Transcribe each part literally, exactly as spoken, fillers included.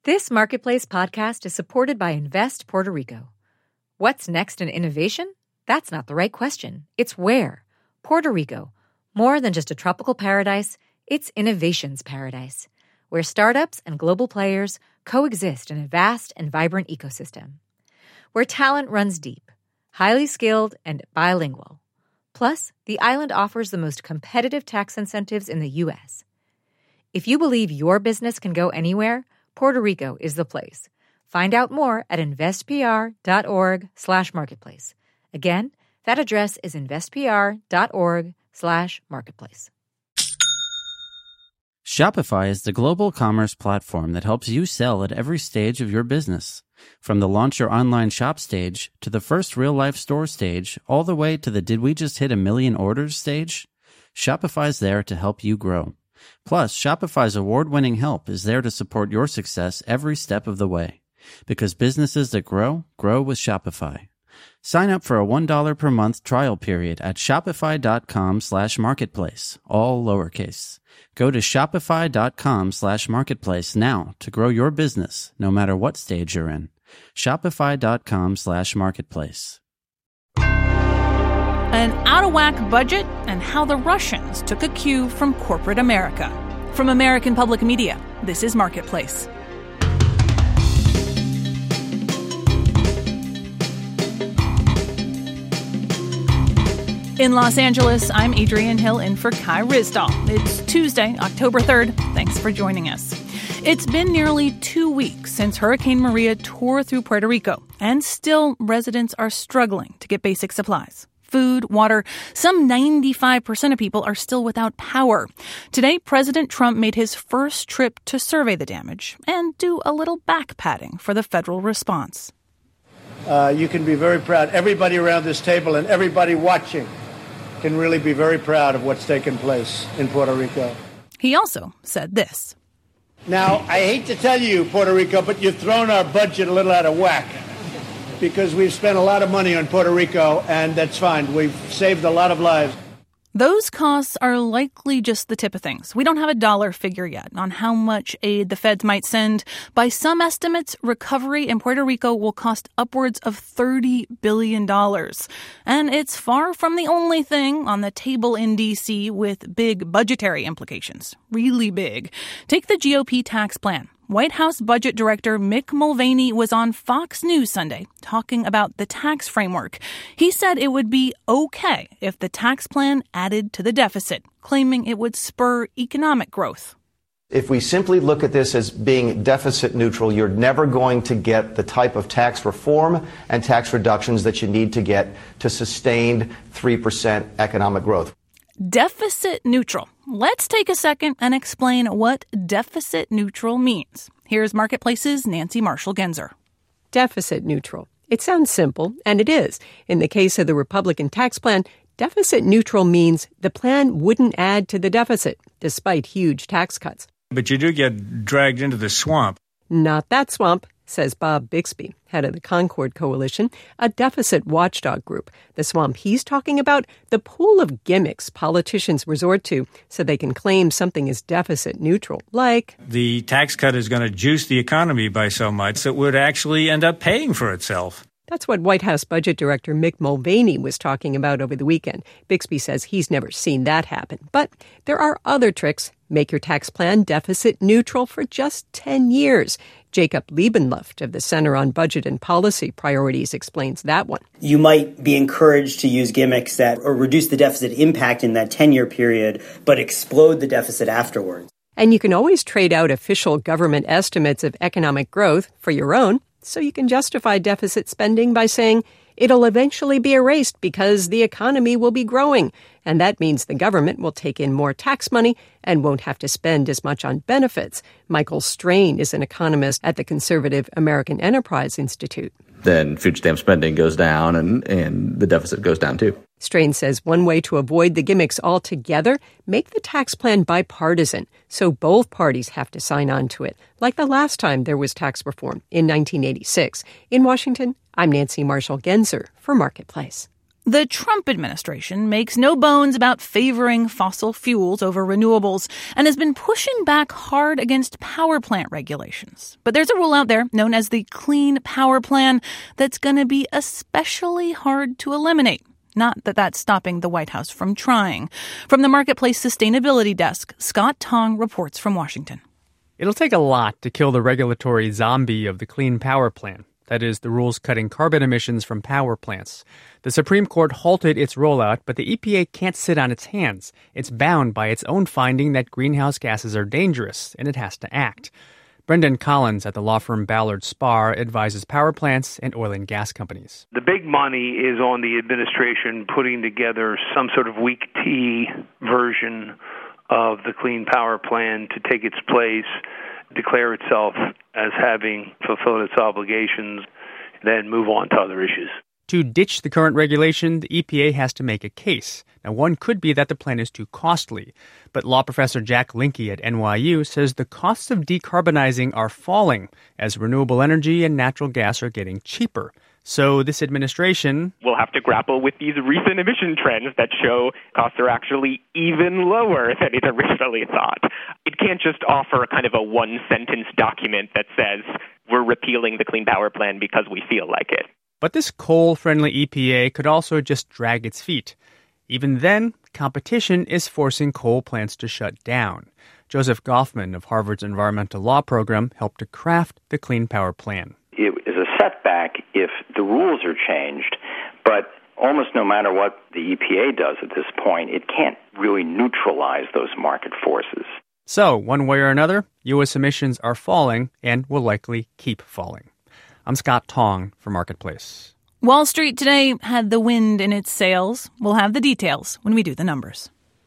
This Marketplace podcast is supported by Invest Puerto Rico. What's next in innovation? That's not the right question. It's where. Puerto Rico. More than just a tropical paradise, it's innovation's paradise, where startups and global players coexist in a vast and vibrant ecosystem. Where talent runs deep, highly skilled, and bilingual. Plus, the island offers the most competitive tax incentives in the U S. If you believe your business can go anywhere, Puerto Rico is the place. Find out more at investpr.org slash marketplace. Again, that address is investpr.org slash marketplace. Shopify is the global commerce platform that helps you sell at every stage of your business. From the launch your online shop stage to the first real-life store stage, all the way to the did we just hit a million orders stage, Shopify's there to help you grow. Plus, Shopify's award-winning help is there to support your success every step of the way. Because businesses that grow, grow with Shopify. Sign up for a one dollar per month trial period at shopify.com slash marketplace, all lowercase. Go to shopify.com slash marketplace now to grow your business, no matter what stage you're in. Shopify.com slash marketplace. An out-of-whack budget and how the Russians took a cue from corporate America. From American Public Media, this is Marketplace. In Los Angeles, I'm Adrienne Hill in for Kai Ryssdal. It's Tuesday, October third. Thanks for joining us. It's been nearly two weeks since Hurricane Maria tore through Puerto Rico, and still residents are struggling to get basic supplies. Food, water. Some ninety-five percent of people are still without power. Today, President Trump made his first trip to survey the damage and do a little back-patting for the federal response. Uh, you can be very proud. Everybody around this table and everybody watching can really be very proud of what's taken place in Puerto Rico. He also said this. Now, I hate to tell you, Puerto Rico, but you've thrown our budget a little out of whack. Because we've spent a lot of money on Puerto Rico, and that's fine. We've saved a lot of lives. Those costs are likely just the tip of things. We don't have a dollar figure yet on how much aid the feds might send. By some estimates, recovery in Puerto Rico will cost upwards of thirty billion dollars. And it's far from the only thing on the table in D C with big budgetary implications. Really big. Take the G O P tax plan. White House Budget Director Mick Mulvaney was on Fox News Sunday talking about the tax framework. He said it would be okay if the tax plan added to the deficit, claiming it would spur economic growth. If we simply look at this as being deficit neutral, you're never going to get the type of tax reform and tax reductions that you need to get to sustained three percent economic growth. Deficit neutral. Let's take a second and explain what deficit neutral means. Here's Marketplace's Nancy Marshall-Genzer. Deficit neutral. It sounds simple, and it is. In the case of the Republican tax plan, deficit neutral means the plan wouldn't add to the deficit, despite huge tax cuts. But you do get dragged into the swamp. Not that swamp, says Bob Bixby, head of the Concord Coalition, a deficit watchdog group. The swamp he's talking about, the pool of gimmicks politicians resort to so they can claim something is deficit neutral, like the tax cut is going to juice the economy by so much that it would actually end up paying for itself. That's what White House Budget Director Mick Mulvaney was talking about over the weekend. Bixby says he's never seen that happen. But there are other tricks. Make your tax plan deficit neutral for just ten years. Jacob Liebenluft of the Center on Budget and Policy Priorities explains that one. You might be encouraged to use gimmicks that or reduce the deficit impact in that ten-year period, but explode the deficit afterwards. And you can always trade out official government estimates of economic growth for your own, so you can justify deficit spending by saying it'll eventually be erased because the economy will be growing. And that means the government will take in more tax money and won't have to spend as much on benefits. Michael Strain is an economist at the conservative American Enterprise Institute. Then food stamp spending goes down and, and the deficit goes down too. Strain says one way to avoid the gimmicks altogether, make the tax plan bipartisan, so both parties have to sign on to it, like the last time there was tax reform in nineteen eighty-six. In Washington, I'm Nancy Marshall-Genzer for Marketplace. The Trump administration makes no bones about favoring fossil fuels over renewables and has been pushing back hard against power plant regulations. But there's a rule out there known as the Clean Power Plan that's going to be especially hard to eliminate. Not that that's stopping the White House from trying. From the Marketplace Sustainability Desk, Scott Tong reports from Washington. It'll take a lot to kill the regulatory zombie of the Clean Power Plan. That is, the rules cutting carbon emissions from power plants. The Supreme Court halted its rollout, but the E P A can't sit on its hands. It's bound by its own finding that greenhouse gases are dangerous, and it has to act. Brendan Collins at the law firm Ballard Spahr advises power plants and oil and gas companies. The big money is on the administration putting together some sort of weak tea version of the Clean Power Plan to take its place, declare itself as having fulfilled its obligations, then move on to other issues. To ditch the current regulation, the E P A has to make a case. Now, one could be that the plan is too costly, but law professor Jack Linke at N Y U says the costs of decarbonizing are falling as renewable energy and natural gas are getting cheaper. So this administration will have to grapple with these recent emission trends that show costs are actually even lower than it originally thought. It can't just offer a kind of a one-sentence document that says we're repealing the Clean Power Plan because we feel like it. But this coal-friendly E P A could also just drag its feet. Even then, competition is forcing coal plants to shut down. Joseph Goffman of Harvard's environmental law program helped to craft the Clean Power Plan. It is a setback if the rules are changed, but almost no matter what the E P A does at this point, it can't really neutralize those market forces. So, one way or another, U S emissions are falling and will likely keep falling. I'm Scott Tong for Marketplace. Wall Street today had the wind in its sails. We'll have the details when we do the numbers.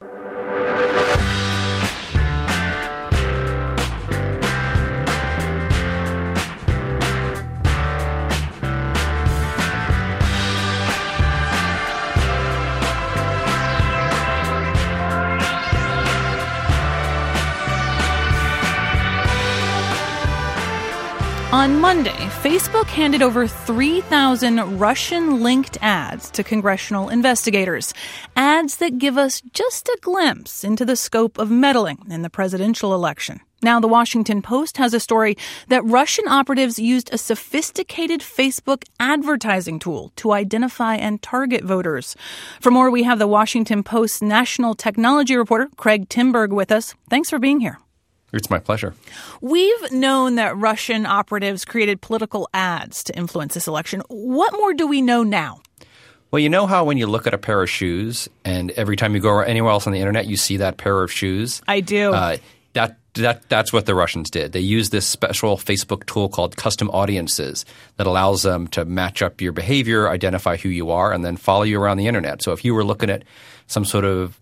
On Monday, Facebook handed over three thousand Russian-linked ads to congressional investigators. Ads that give us just a glimpse into the scope of meddling in the presidential election. Now, the Washington Post has a story that Russian operatives used a sophisticated Facebook advertising tool to identify and target voters. For more, we have the Washington Post's national technology reporter, Craig Timberg, with us. Thanks for being here. It's my pleasure. We've known that Russian operatives created political ads to influence this election. What more do we know now? Well, you know how when you look at a pair of shoes and every time you go anywhere else on the internet, you see that pair of shoes? I do. Uh, that that that's what the Russians did. They used this special Facebook tool called Custom Audiences that allows them to match up your behavior, identify who you are, and then follow you around the internet. So if you were looking at some sort of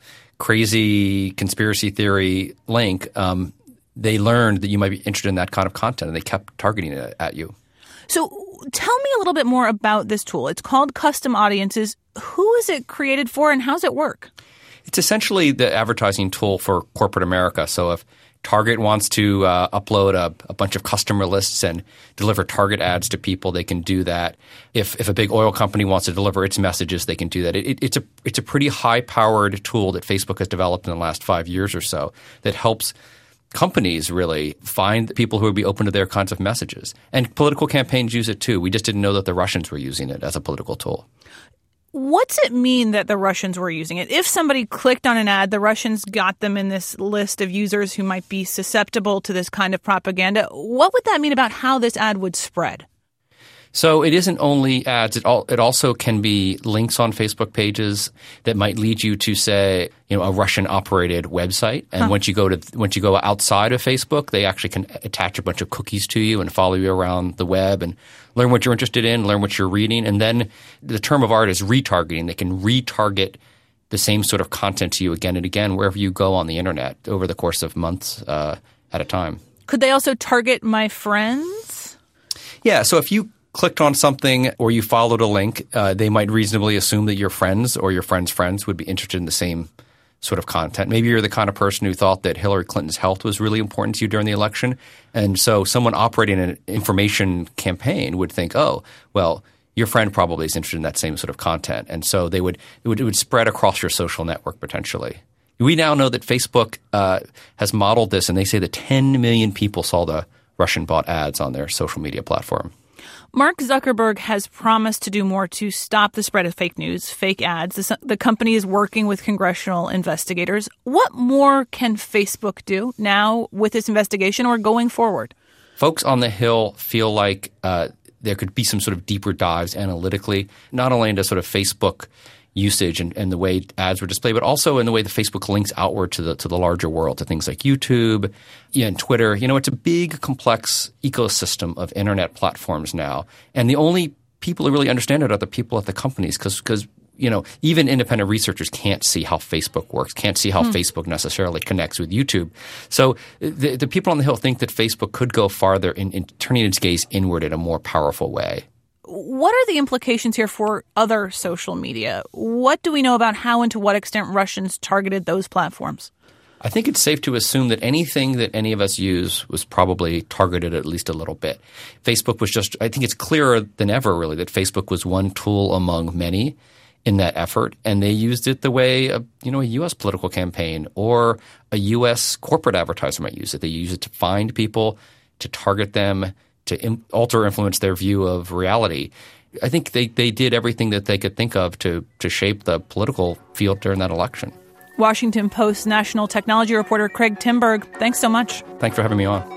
crazy conspiracy theory link, um, they learned that you might be interested in that kind of content, and they kept targeting it at you. So tell me a little bit more about this tool. It's called Custom Audiences. Who is it created for, and how does it work? It's essentially the advertising tool for corporate America. So if Target wants to uh, upload a, a bunch of customer lists and deliver Target ads to people, they can do that. If if a big oil company wants to deliver its messages, they can do that. It, it, it's a it's a pretty high-powered tool that Facebook has developed in the last five years or so that helps companies really find people who would be open to their kinds of messages. And political campaigns use it too. We just didn't know that the Russians were using it as a political tool. What's it mean that the Russians were using it? If somebody clicked on an ad, the Russians got them in this list of users who might be susceptible to this kind of propaganda. What would that mean about how this ad would spread? So it isn't only ads. It, all, it also can be links on Facebook pages that might lead you to, say, you know, a Russian-operated website. And huh. once you go to once you go outside of Facebook, they actually can attach a bunch of cookies to you and follow you around the web and learn what you're interested in, learn what you're reading. And then the term of art is retargeting. They can retarget the same sort of content to you again and again wherever you go on the internet over the course of months uh, at a time. Could they also target my friends? Yeah. So if you clicked on something or you followed a link, uh, they might reasonably assume that your friends or your friends' friends would be interested in the same sort of content. Maybe you're the kind of person who thought that Hillary Clinton's health was really important to you during the election. And so someone operating an information campaign would think, oh, well, your friend probably is interested in that same sort of content. And so they would it would, it would spread across your social network potentially. We now know that Facebook uh, has modeled this, and they say that ten million people saw the Russian-bought ads on their social media platform. Mark Zuckerberg has promised to do more to stop the spread of fake news, fake ads. The, the company is working with congressional investigators. What more can Facebook do now with this investigation or going forward? Folks on the Hill feel like uh, there could be some sort of deeper dives analytically, not only into sort of Facebook usage and, and the way ads were displayed, but also in the way that Facebook links outward to the to the larger world, to things like YouTube yeah, and Twitter. You know, it's a big, complex ecosystem of internet platforms now. And the only people who really understand it are the people at the companies because because you know, even independent researchers can't see how Facebook works, can't see how hmm. Facebook necessarily connects with YouTube. So the, the people on the Hill think that Facebook could go farther in, in turning its gaze inward in a more powerful way. What are the implications here for other social media? What do we know about how and to what extent Russians targeted those platforms? I think it's safe to assume that anything that any of us use was probably targeted at least a little bit. Facebook was just – I think it's clearer than ever really that Facebook was one tool among many in that effort, and they used it the way a, you know, a U S political campaign or a U S corporate advertiser might use it. They use it to find people, to target them, to im- alter or influence their view of reality. I think they, they did everything that they could think of to to shape the political field during that election. Washington Post national technology reporter Craig Timberg, thanks so much. Thanks for having me on.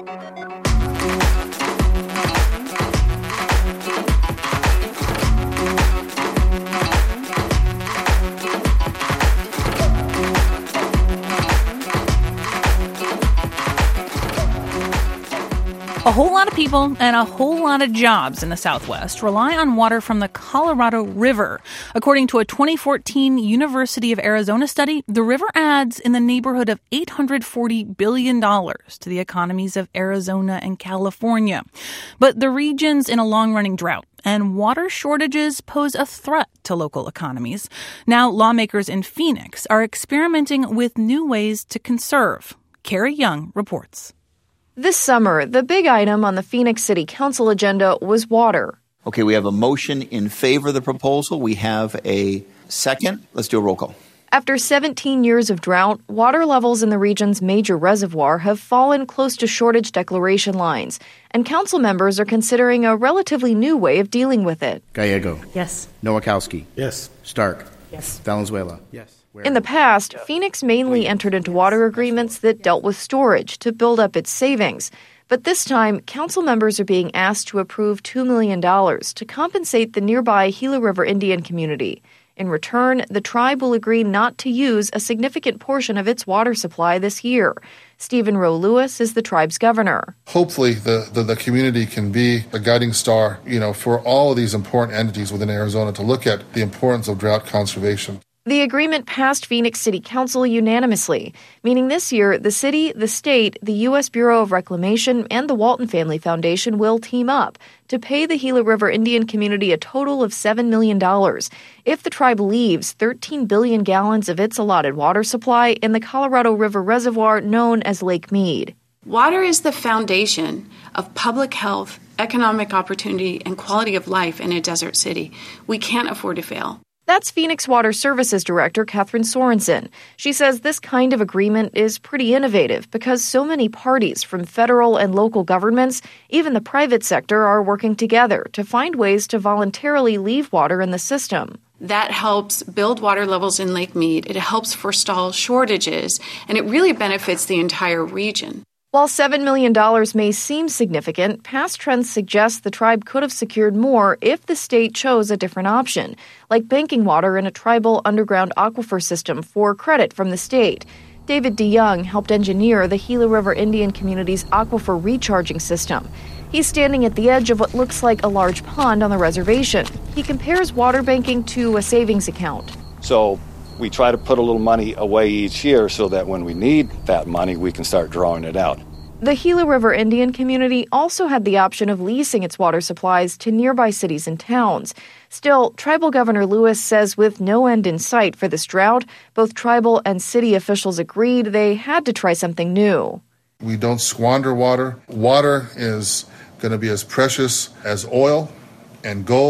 A whole lot of people and a whole lot of jobs in the Southwest rely on water from the Colorado River. According to a twenty fourteen University of Arizona study, the river adds in the neighborhood of eight hundred forty billion dollars to the economies of Arizona and California. But the region's in a long-running drought, and water shortages pose a threat to local economies. Now, lawmakers in Phoenix are experimenting with new ways to conserve. Carrie Young reports. This summer, the big item on the Phoenix City Council agenda was water. Okay, we have a motion in favor of the proposal. We have a second. Let's do a roll call. After seventeen years of drought, water levels in the region's major reservoir have fallen close to shortage declaration lines, and council members are considering a relatively new way of dealing with it. Gallego. Yes. Nowakowski. Yes. Stark. Yes. Valenzuela. Yes. In the past, Phoenix mainly entered into water agreements that dealt with storage to build up its savings. But this time, council members are being asked to approve two million dollars to compensate the nearby Gila River Indian community. In return, the tribe will agree not to use a significant portion of its water supply this year. Stephen Rowe Lewis is the tribe's governor. Hopefully, the, the, the community can be a guiding star, you know, for all of these important entities within Arizona to look at the importance of drought conservation. The agreement passed Phoenix City Council unanimously, meaning this year the city, the state, the U S Bureau of Reclamation, and the Walton Family Foundation will team up to pay the Gila River Indian community a total of seven million dollars. If the tribe leaves thirteen billion gallons of its allotted water supply in the Colorado River Reservoir known as Lake Mead. Water is the foundation of public health, economic opportunity, and quality of life in a desert city. We can't afford to fail. That's Phoenix Water Services Director Catherine Sorensen. She says this kind of agreement is pretty innovative because so many parties from federal and local governments, even the private sector, are working together to find ways to voluntarily leave water in the system. That helps build water levels in Lake Mead. It helps forestall shortages, and it really benefits the entire region. While seven million dollars may seem significant, past trends suggest the tribe could have secured more if the state chose a different option, like banking water in a tribal underground aquifer system for credit from the state. David DeYoung helped engineer the Gila River Indian community's aquifer recharging system. He's standing at the edge of what looks like a large pond on the reservation. He compares water banking to a savings account. So we try to put a little money away each year so that when we need that money, we can start drawing it out. The Gila River Indian community also had the option of leasing its water supplies to nearby cities and towns. Still, Tribal Governor Lewis says with no end in sight for this drought, both tribal and city officials agreed they had to try something new. We don't squander water. Water is going to be as precious as oil and gold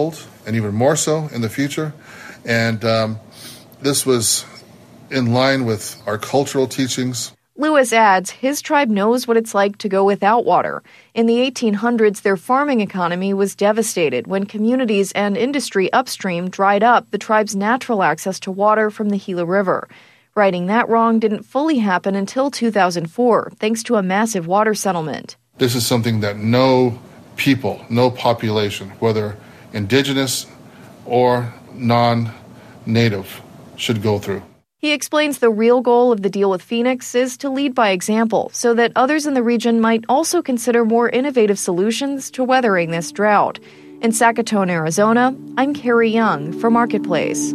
and even more so in the future. And um, this was in line with our cultural teachings. Lewis adds his tribe knows what it's like to go without water. In the eighteen hundreds, their farming economy was devastated when communities and industry upstream dried up the tribe's natural access to water from the Gila River. Righting that wrong didn't fully happen until two thousand four, thanks to a massive water settlement. This is something that no people, no population, whether indigenous or non-native, should go through. He explains the real goal of the deal with Phoenix is to lead by example so that others in the region might also consider more innovative solutions to weathering this drought. In Sackatoon, Arizona, I'm Carrie Young for Marketplace.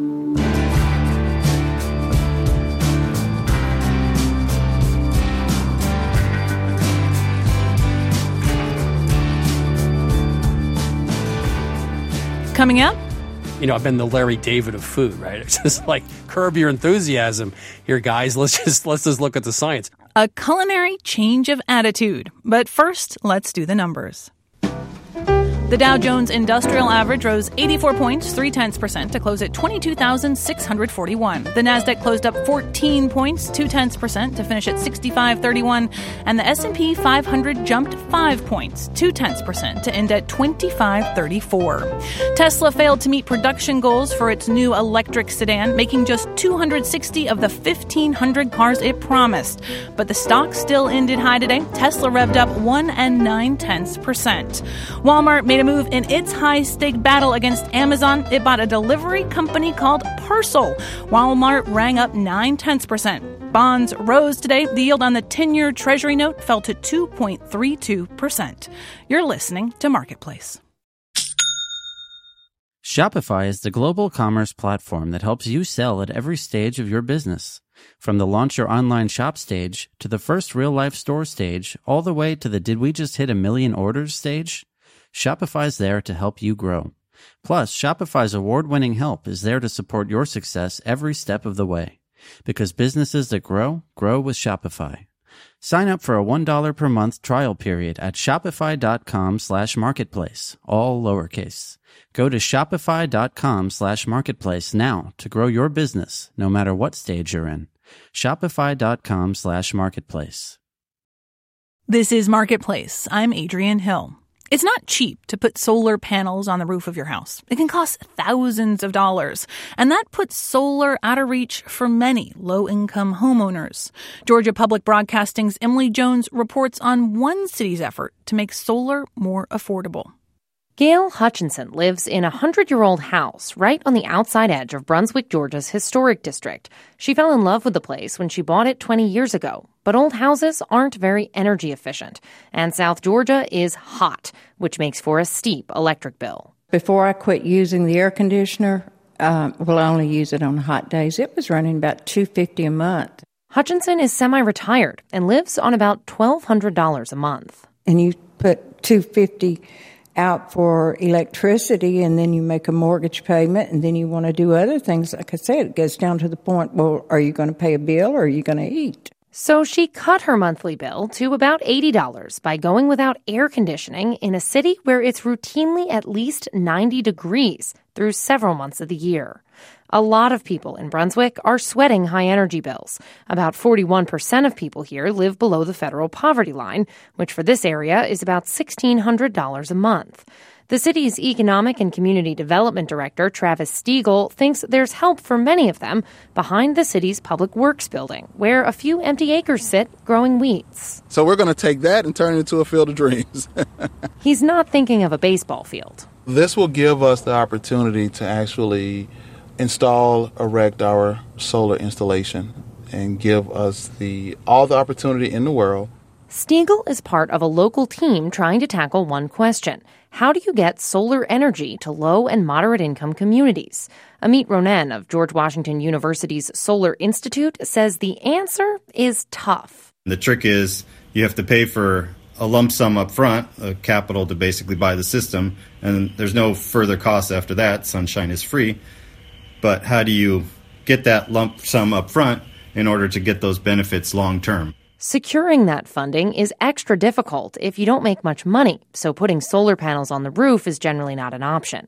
Coming up, you know, I've been the Larry David of food, right? It's just like curb your enthusiasm here, guys. Let's just let's just look at the science. A culinary change of attitude. But first, let's do the numbers. The Dow Jones Industrial Average rose eighty-four points, three tenths percent, to close at twenty-two thousand six hundred forty-one. The Nasdaq closed up fourteen points, two tenths percent, to finish at sixty-five thirty-one, and the S and P five hundred jumped five points, two tenths percent, to end at twenty-five thirty-four. Tesla failed to meet production goals for its new electric sedan, making just two hundred sixty of the fifteen hundred cars it promised. But the stock still ended high today. Tesla revved up one and nine tenths percent. Walmart made a move in its high-stake battle against Amazon. It bought a delivery company called Parcel. Walmart rang up nine tenths percent. Bonds rose today. The yield on the ten-year Treasury note fell to two point three two percent. You're listening to Marketplace. Shopify is the global commerce platform that helps you sell at every stage of your business. From the launch your online shop stage to the first real-life store stage, all the way to the did we just hit a million orders stage. Shopify's there to help you grow. Plus, Shopify's award-winning help is there to support your success every step of the way. Because businesses that grow, grow with Shopify. Sign up for a one dollar per month trial period at shopify.com slash marketplace, all lowercase. Go to shopify.com slash marketplace now to grow your business, no matter what stage you're in. Shopify.com slash marketplace. This is Marketplace. I'm Adrienne Hill. It's not cheap to put solar panels on the roof of your house. It can cost thousands of dollars, and that puts solar out of reach for many low-income homeowners. Georgia Public Broadcasting's Emily Jones reports on one city's effort to make solar more affordable. Gail Hutchinson lives in a hundred-year-old house right on the outside edge of Brunswick, Georgia's historic district. She fell in love with the place when she bought it twenty years ago. But old houses aren't very energy efficient, and South Georgia is hot, which makes for a steep electric bill. Before I quit using the air conditioner, um, well, I only use it on hot days, it was running about two hundred fifty dollars a month. Hutchinson is semi-retired and lives on about twelve hundred dollars a month. And you put two hundred fifty dollars out for electricity, and then you make a mortgage payment, and then you want to do other things. Like I said, it gets down to the point, well, are you going to pay a bill or are you going to eat? So she cut her monthly bill to about eighty dollars by going without air conditioning in a city where it's routinely at least ninety degrees through several months of the year. A lot of people in Brunswick are sweating high energy bills. About forty-one percent of people here live below the federal poverty line, which for this area is about one thousand six hundred dollars a month. The city's Economic and Community Development Director, Travis Stiegel, thinks there's help for many of them behind the city's Public Works building, where a few empty acres sit growing weeds. So we're going to take that and turn it into a field of dreams. He's not thinking of a baseball field. This will give us the opportunity to actually install, erect our solar installation and give us the all the opportunity in the world. Stiegel is part of a local team trying to tackle one question. How do you get solar energy to low and moderate income communities? Amit Ronen of George Washington University's Solar Institute says the answer is tough. The trick is you have to pay for a lump sum up front, a capital to basically buy the system, and there's no further cost after that. Sunshine is free. But how do you get that lump sum up front in order to get those benefits long term? Securing that funding is extra difficult if you don't make much money, so putting solar panels on the roof is generally not an option.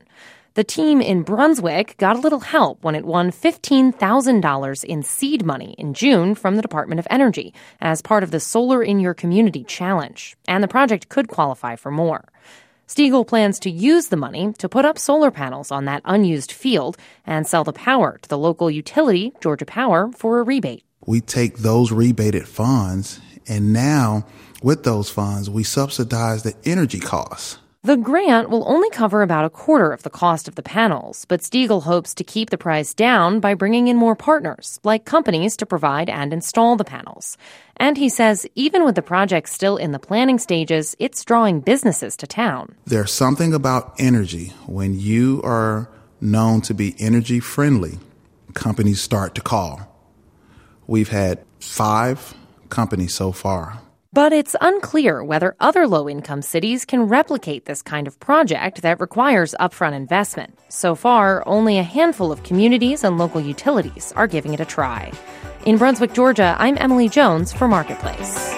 The team in Brunswick got a little help when it won fifteen thousand dollars in seed money in June from the Department of Energy as part of the Solar in Your Community Challenge, and the project could qualify for more. Stiegel plans to use the money to put up solar panels on that unused field and sell the power to the local utility, Georgia Power, for a rebate. We take those rebated funds, and now with those funds, we subsidize the energy costs. The grant will only cover about a quarter of the cost of the panels, but Stiegel hopes to keep the price down by bringing in more partners, like companies to provide and install the panels. And he says even with the project still in the planning stages, it's drawing businesses to town. There's something about energy. When you are known to be energy friendly, companies start to call. We've had five companies so far. But it's unclear whether other low-income cities can replicate this kind of project that requires upfront investment. So far, only a handful of communities and local utilities are giving it a try. In Brunswick, Georgia, I'm Emily Jones for Marketplace.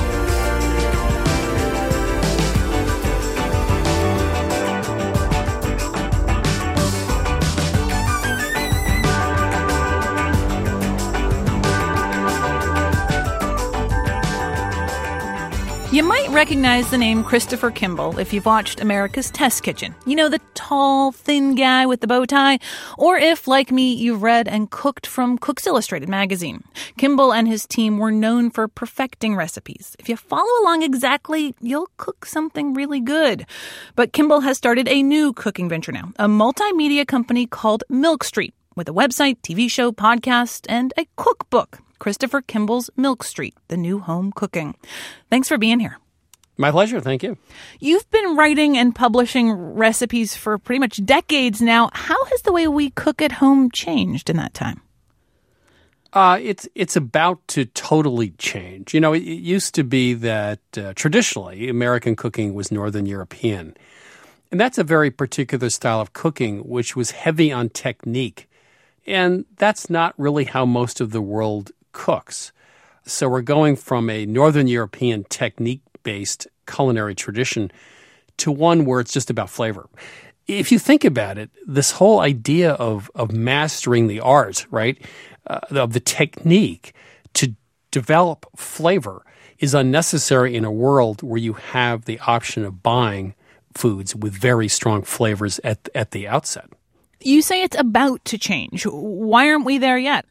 You might recognize the name Christopher Kimball if you've watched America's Test Kitchen. You know, the tall, thin guy with the bow tie. Or if, like me, you've read and cooked from Cooks Illustrated magazine. Kimball and his team were known for perfecting recipes. If you follow along exactly, you'll cook something really good. But Kimball has started a new cooking venture now, a multimedia company called Milk Street, with a website, T V show, podcast, and a cookbook. Christopher Kimball's Milk Street, the new home cooking. Thanks for being here. My pleasure. Thank you. You've been writing and publishing recipes for pretty much decades now. How has the way we cook at home changed in that time? Uh, it's it's about to totally change. You know, it, it used to be that uh, traditionally American cooking was Northern European. And that's a very particular style of cooking, which was heavy on technique. And that's not really how most of the world cooks. So we're going from a Northern European technique-based culinary tradition to one where it's just about flavor. If you think about it, this whole idea of, of mastering the art, right, uh, of the technique to develop flavor is unnecessary in a world where you have the option of buying foods with very strong flavors at at the outset. You say it's about to change. Why aren't we there yet?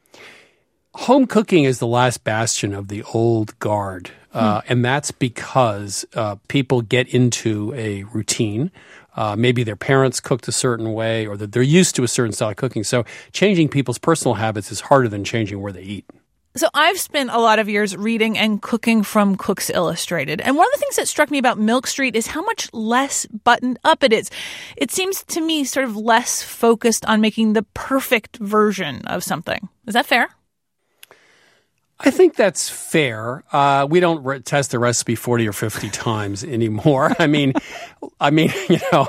Home cooking is the last bastion of the old guard, uh, hmm. and that's because uh, people get into a routine. Uh, maybe their parents cooked a certain way, or that they're used to a certain style of cooking. So changing people's personal habits is harder than changing where they eat. So I've spent a lot of years reading and cooking from Cooks Illustrated. And one of the things that struck me about Milk Street is how much less buttoned up it is. It seems to me sort of less focused on making the perfect version of something. Is that fair? I think that's fair. Uh, we don't re- test the recipe forty or fifty times anymore. I mean, I mean, you know,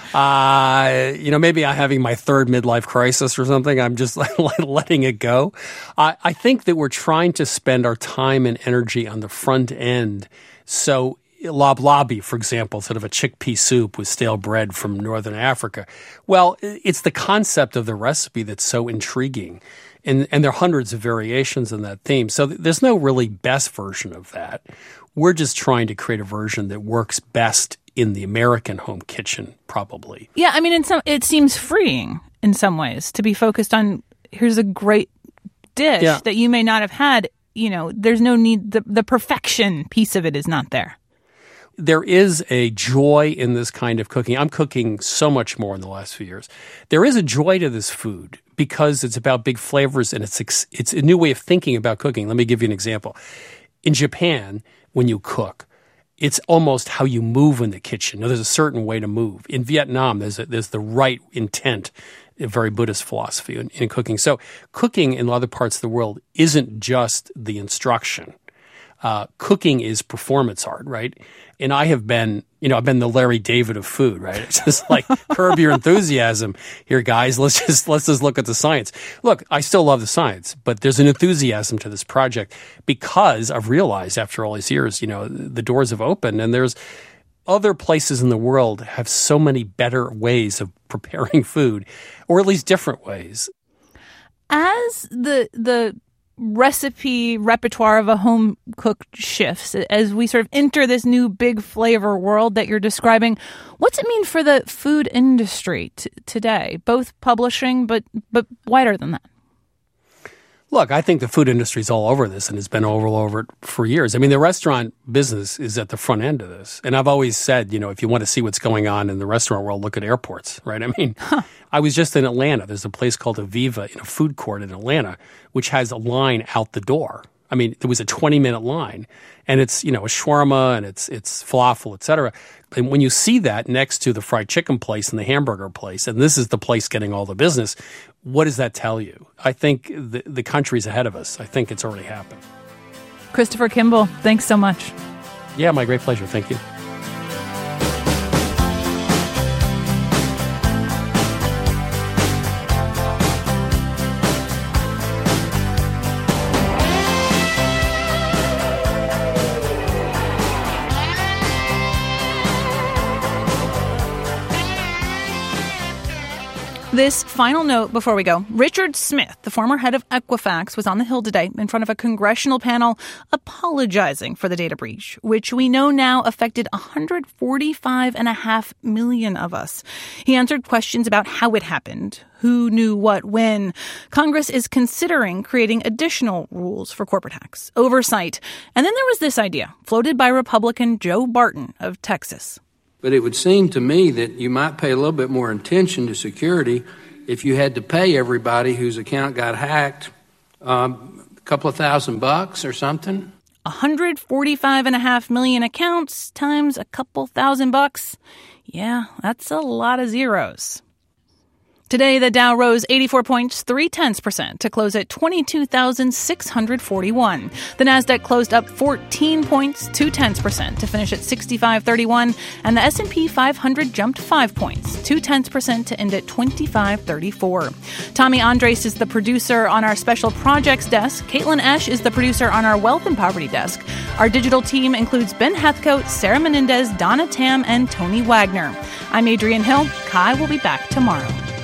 uh, you know, maybe I'm having my third midlife crisis or something. I'm just letting it go. I, I think that we're trying to spend our time and energy on the front end. So loblabi, for example, sort of a chickpea soup with stale bread from Northern Africa. Well, it's the concept of the recipe that's so intriguing. And, and there are hundreds of variations in that theme. So th- there's no really best version of that. We're just trying to create a version that works best in the American home kitchen, probably. Yeah, I mean, in some, it seems freeing in some ways to be focused on, here's a great dish yeah. that you may not have had. You know, there's no need, the, the perfection piece of it is not there. There is a joy in this kind of cooking. I'm cooking so much more in the last few years. There is a joy to this food because it's about big flavors and it's it's a new way of thinking about cooking. Let me give you an example. In Japan, when you cook, it's almost how you move in the kitchen. Now, there's a certain way to move. In Vietnam, there's a, there's the right intent, a very Buddhist philosophy in, in cooking. So cooking in other parts of the world isn't just the instruction. Uh, cooking is performance art, right? And I have been, you know, I've been the Larry David of food, right? It's just like curb your enthusiasm here, guys. Let's just, let's just look at the science. Look, I still love the science, but there's an enthusiasm to this project because I've realized after all these years, you know, the doors have opened and there's other places in the world have so many better ways of preparing food, or at least different ways. As the the recipe repertoire of a home cook shifts, as we sort of enter this new big flavor world that you're describing, what's it mean for the food industry t- today, both publishing but but wider than that? Look, I think the food industry is all over this and has been all over it for years. I mean, the restaurant business is at the front end of this. And I've always said, you know, if you want to see what's going on in the restaurant world, look at airports, right? I mean, huh. I was just in Atlanta. There's a place called Aviva in a food court in Atlanta, which has a line out the door. I mean, there was a twenty-minute line, and it's, you know, a shawarma, and it's it's falafel, et cetera. And when you see that next to the fried chicken place and the hamburger place, and this is the place getting all the business, what does that tell you? I think the, the country's ahead of us. I think it's already happened. Christopher Kimball, thanks so much. Yeah, my great pleasure. Thank you. This final note before we go. Richard Smith, the former head of Equifax, was on the Hill today in front of a congressional panel apologizing for the data breach, which we know now affected one hundred forty-five and a half million of us. He answered questions about how it happened, who knew what when. Congress is considering creating additional rules for corporate hacks, oversight. And then there was this idea, floated by Republican Joe Barton of Texas. But it would seem to me that you might pay a little bit more attention to security if you had to pay everybody whose account got hacked um, a couple of thousand bucks or something. one hundred forty-five and a half million accounts times a couple thousand bucks. Yeah, that's a lot of zeros. Today, the Dow rose eighty-four points, three tenths percent to close at twenty-two thousand six hundred forty-one. The Nasdaq closed up fourteen points, two tenths percent to finish at sixty-five thirty-one, and the S and P five hundred jumped five points, two tenths percent to end at twenty-five thirty-four. Tommy Andres is the producer on our special projects desk. Caitlin Esch is the producer on our wealth and poverty desk. Our digital team includes Ben Heathcote, Sarah Menendez, Donna Tam, and Tony Wagner. I'm Adrienne Hill. Kai will be back tomorrow.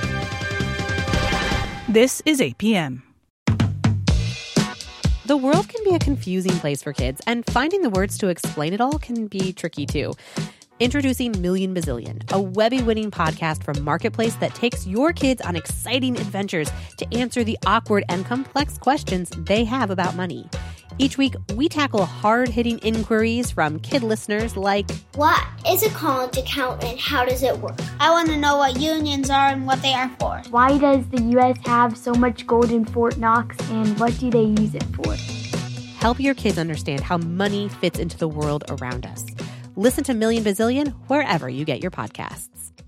This is A P M. The world can be a confusing place for kids, and finding the words to explain it all can be tricky too. Introducing Million Bazillion, a Webby-winning podcast from Marketplace that takes your kids on exciting adventures to answer the awkward and complex questions they have about money. Each week, we tackle hard-hitting inquiries from kid listeners like, what is a college account and how does it work? I want to know what unions are and what they are for. Why does the U S have so much gold in Fort Knox and what do they use it for? Help your kids understand how money fits into the world around us. Listen to Million Bazillion wherever you get your podcasts.